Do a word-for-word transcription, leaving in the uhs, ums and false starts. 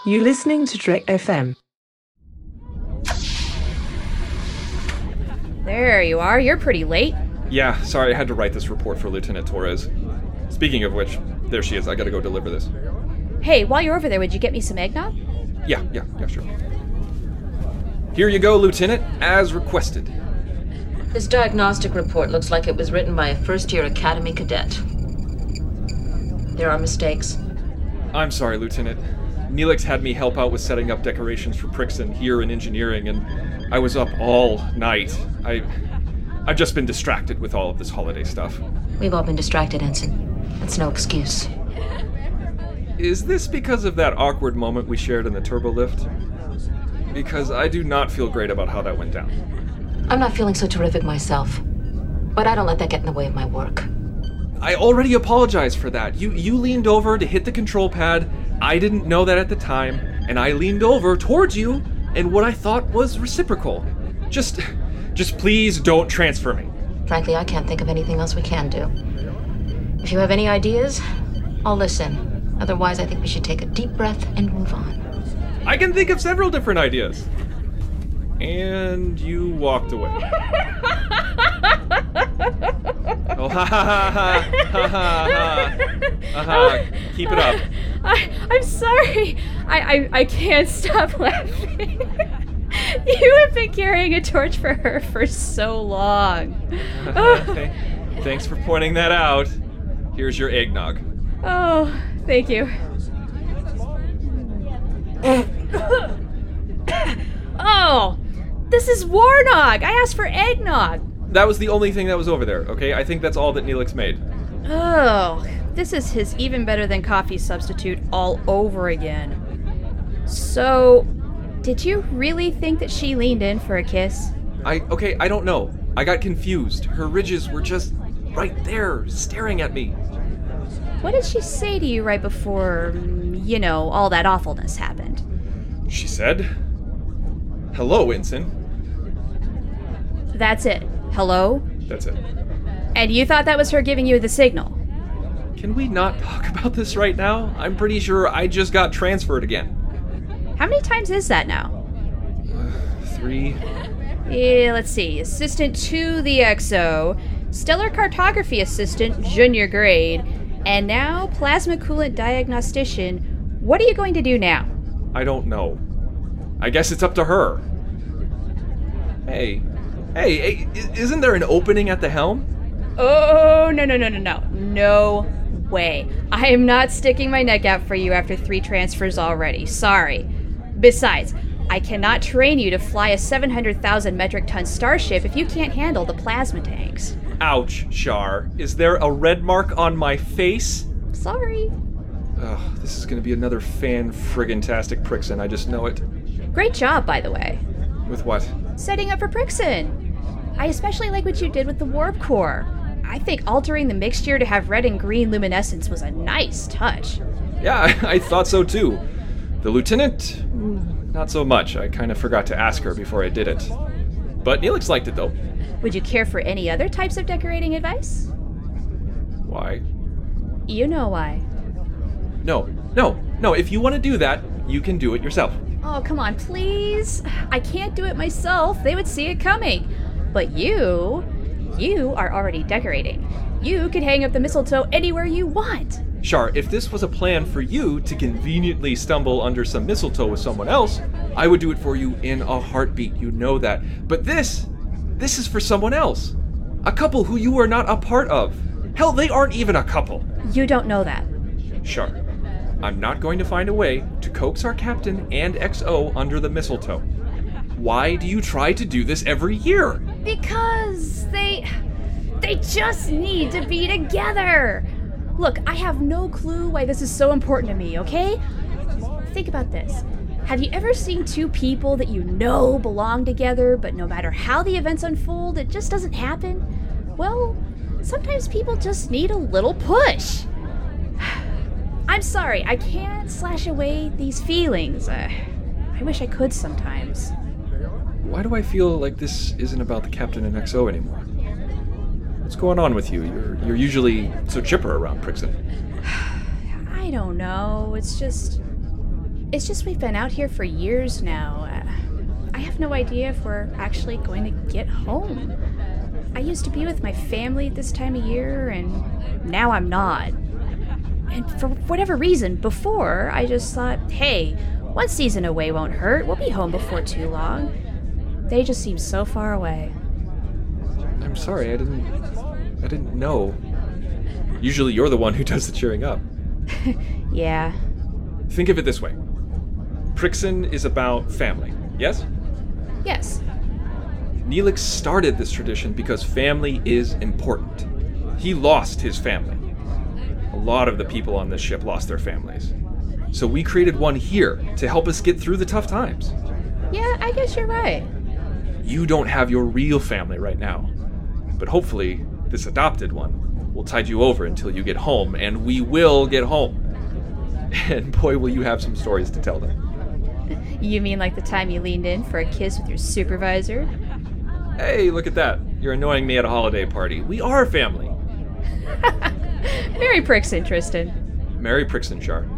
You're listening to Trek F M. There you are. You're pretty late. Yeah, sorry, I had to write this report for Lieutenant Torres. Speaking of which, there she is. I gotta go deliver this. Hey, while you're over there, would you get me some eggnog? Yeah, yeah, yeah, sure. Here you go, Lieutenant, as requested. This diagnostic report looks like it was written by a first-year Academy cadet. There are mistakes. I'm sorry, Lieutenant. Neelix had me help out with setting up decorations for Prixon here in engineering, and I was up all night. I... I've just been distracted with all of this holiday stuff. We've all been distracted, Ensign. That's no excuse. Is this because of that awkward moment we shared in the turbo lift? Because I do not feel great about how that went down. I'm not feeling so terrific myself, but I don't let that get in the way of my work. I already apologized for that. You you leaned over to hit the control pad. I didn't know that at the time, and I leaned over towards you, and what I thought was reciprocal. Just, just please don't transfer me. Frankly, I can't think of anything else we can do. If you have any ideas, I'll listen. Otherwise, I think we should take a deep breath and move on. I can think of several different ideas. And you walked away. Oh, ha ha ha ha ha ha ha ha. Keep it up. I, I'm sorry. I, I, I can't stop laughing. You have been carrying a torch for her for so long. Thanks for pointing that out. Here's your eggnog. Oh, thank you. Oh, this is Warnog. I asked for eggnog. That was the only thing that was over there, okay? I think that's all that Neelix made. Oh, this is his even better than coffee substitute all over again. So, did you really think that she leaned in for a kiss? I, okay, I don't know. I got confused. Her ridges were just right there, staring at me. What did she say to you right before, you know, all that awfulness happened? She said, "Hello, Ensign." That's it. Hello? That's it. And you thought that was her giving you the signal? Can we not talk about this right now? I'm pretty sure I just got transferred again. How many times is that now? Uh, three. Yeah, let's see. Assistant to the X O, Stellar Cartography Assistant, junior grade, and now Plasma Coolant Diagnostician. What are you going to do now? I don't know. I guess it's up to her. Hey, hey, hey, isn't there an opening at the helm? Oh, no, no, no, no, no. No way. I am not sticking my neck out for you after three transfers already. Sorry. Besides, I cannot train you to fly a seven hundred thousand metric ton starship if you can't handle the plasma tanks. Ouch, Shar. Is there a red mark on my face? Sorry. Ugh, this is gonna be another fan-friggin-tastic Prixon, I just know it. Great job, by the way. With what? Setting up for Prixon. I especially like what you did with the warp core. I think altering the mixture to have red and green luminescence was a nice touch. Yeah, I, I thought so too. The lieutenant? Not so much. I kind of forgot to ask her before I did it. But Neelix liked it though. Would you care for any other types of decorating advice? Why? You know why. No, no, no, if you want to do that, you can do it yourself. Oh, come on, please. I can't do it myself. They would see it coming. But you, you are already decorating. You could hang up the mistletoe anywhere you want. Shar, if this was a plan for you to conveniently stumble under some mistletoe with someone else, I would do it for you in a heartbeat. You know that. But this, this is for someone else. A couple who you are not a part of. Hell, they aren't even a couple. You don't know that. Shar, I'm not going to find a way to coax our captain and X O under the mistletoe. Why do you try to do this every year? Because they... they just need to be together. Look, I have no clue why this is so important to me, okay? Think about this. Have you ever seen two people that you know belong together, but no matter how the events unfold, it just doesn't happen? Well, sometimes people just need a little push. I'm sorry, I can't slash away these feelings. Uh, I wish I could sometimes. Why do I feel like this isn't about the captain and X O anymore? What's going on with you? You're you're usually so chipper around Prixon. I don't know. It's just... It's just we've been out here for years now. Uh, I have no idea if we're actually going to get home. I used to be with my family at this time of year, and now I'm not. And for whatever reason, before, I just thought, hey, one season away won't hurt. We'll be home before too long. They just seem so far away. I'm sorry, I didn't... I didn't know. Usually you're the one who does the cheering up. Yeah. Think of it this way. Prixon is about family, yes? Yes. Neelix started this tradition because family is important. He lost his family. A lot of the people on this ship lost their families. So we created one here to help us get through the tough times. Yeah, I guess you're right. You don't have your real family right now. But hopefully, this adopted one will tide you over until you get home, and we will get home. And boy, will you have some stories to tell them. You mean like the time you leaned in for a kiss with your supervisor? Hey, look at that. You're annoying me at a holiday party. We are family. Merry Prixon, Tristan. Merry Prixon, Char.